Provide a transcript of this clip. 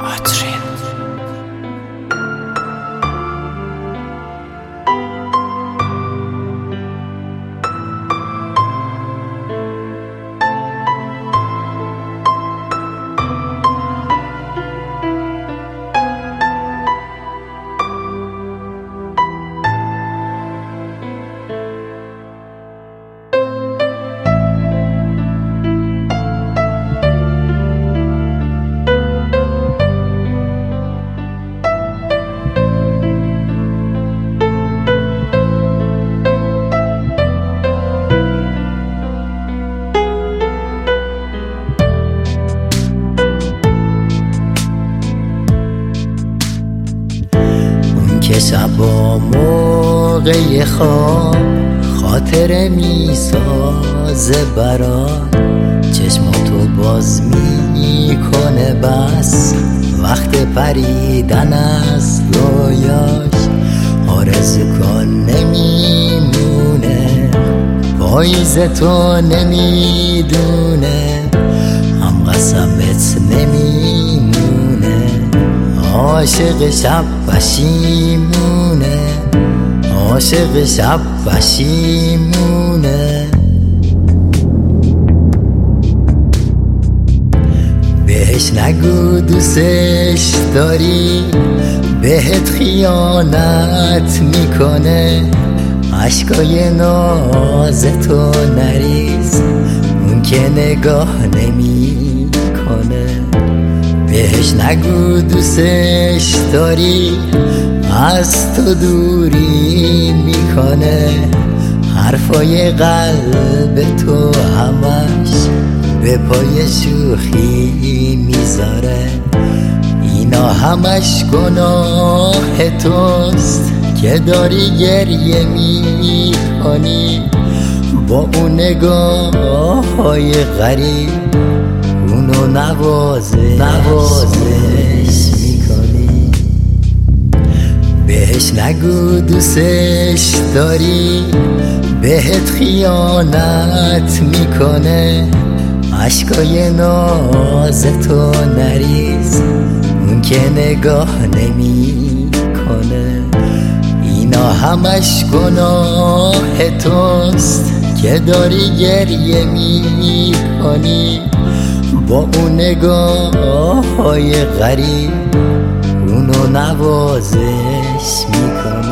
که شبا موقع خواب خاطره می سازه برات، چشماتو باز می کنه بس وقت پریدن از رویاش. آرزو کن نمیمونه، پاییز تو نمیدونه، هم قسمت نمیمونه، عاشق شب پشیمونه، عاشق شب پشیمونه. بهش نگو دوستش داری، بهت خیانت میکنه، عشقای نازتو نریز، اون که نگاه نمیکنه. بهش نگو دوستش داری، از تو دوری میکنه، حرفای قلب تو همش به پای شوخی میذاره. اینا همش گناه توست که داری گریه میکنی، با اون نگاه های غریب اونو نوازش میکنی. بهش نگو دوستش داری، بهت خیانت میکنه، عشقای نازتو نریز، اون که نگاه نمیکنه. اینا همش گناه توست که داری گریه میکنی، با اون نگاه های غریب اونو نوازش میکنی.